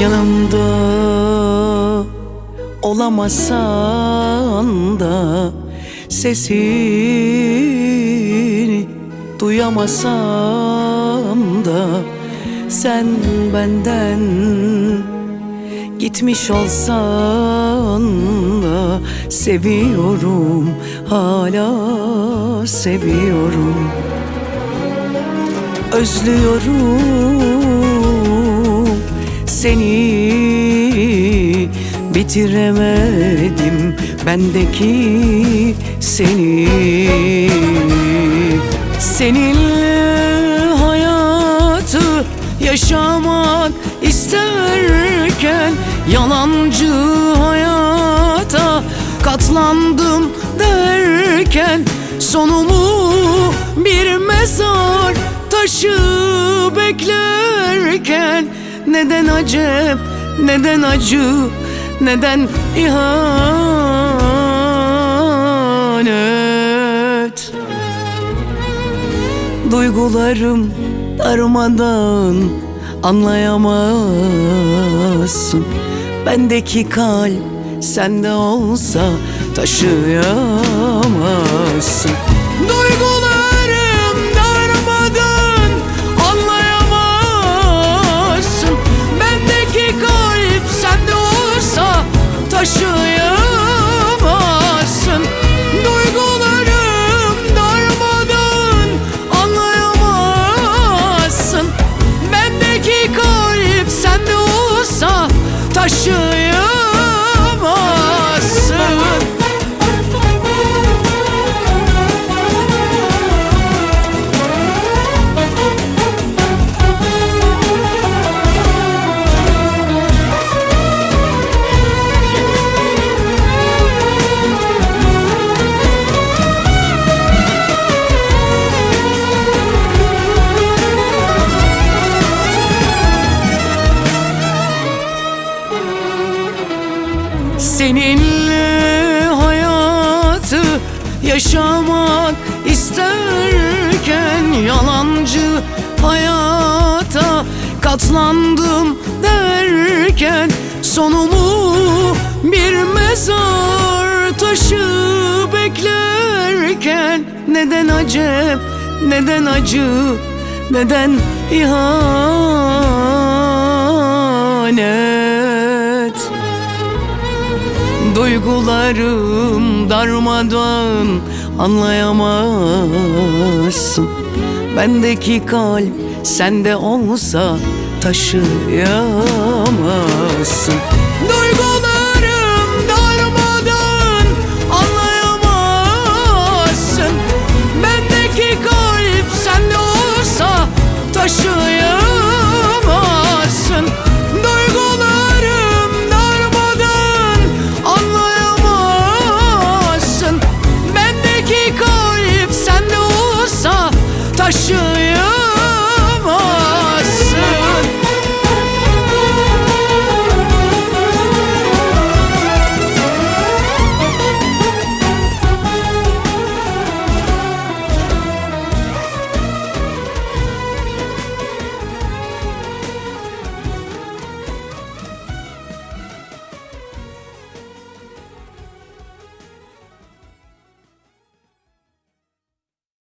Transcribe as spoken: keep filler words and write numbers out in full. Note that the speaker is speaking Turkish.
Yanımda olamasan da, sesini duyamasam da, sen benden gitmiş olsan da, seviyorum, hala seviyorum. Özlüyorum seni, bitiremedim bendeki seni. Seninle hayatı yaşamak isterken, yalancı hayata katlandım derken, sonumu bir mezar taşı beklerken, neden acep, neden acı, neden ihanet? Duygularım darmadan, anlayamazsın. Bendeki kalp sende olsa taşıyamazsın. Duygularım darmadan, anlayamazsın. Bendeki kalp sende olsa taşıyamazsın. Duygularım darmadan, anlayamazsın. Bendeki kalp sende olsa taşıyamazsın. Seninle hayatı yaşamak isterken, yalancı hayata katlandım derken, sonumu bir mezar taşı beklerken, neden acep, neden acı, neden ihanet? Duygularım darmadan, anlayamazsın. Bendeki kalp sende olsa taşıyamazsın.